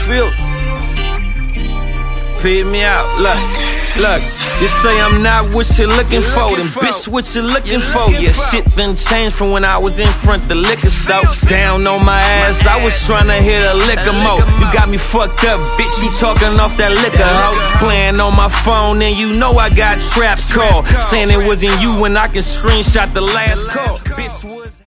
feel? Feed me out, look, you say I'm not what you're looking for, then bitch, what you looking for? Yeah, shit done changed from when I was in front the liquor store. Down on my ass, I was tryna hit a liquor mo. You got me fucked up, bitch, you talking off that liquor, ho. Playing on my phone, and you know I got traps call, saying it wasn't you when I can screenshot the last call. Bitch was